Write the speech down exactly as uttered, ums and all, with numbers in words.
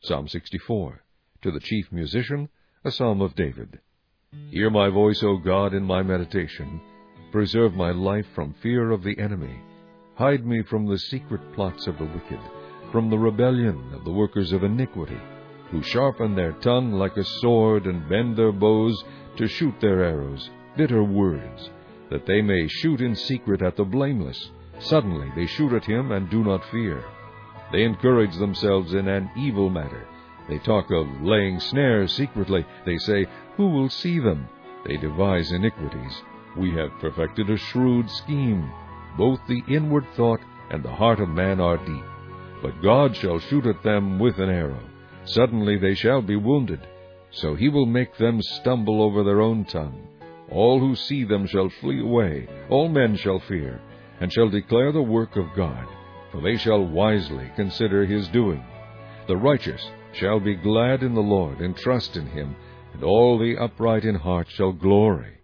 Psalm sixty-four. To the chief musician, a psalm of David. Hear my voice, O God, in my meditation. Preserve my life from fear of the enemy. Hide me from the secret plots of the wicked, from the rebellion of the workers of iniquity, who sharpen their tongue like a sword and bend their bows to shoot their arrows, bitter words, that they may shoot in secret at the blameless. Suddenly they shoot at him and do not fear. They encourage themselves in an evil matter. They talk of laying snares secretly. They say, who will see them? They devise iniquities. We have perfected a shrewd scheme. Both the inward thought and the heart of man are deep. But God shall shoot at them with an arrow. Suddenly they shall be wounded. So he will make them stumble over their own tongue. All who see them shall flee away. All men shall fear, and shall declare the work of God. For they shall wisely consider his doing. The righteous shall be glad in the Lord, and trust in him, and all the upright in heart shall glory.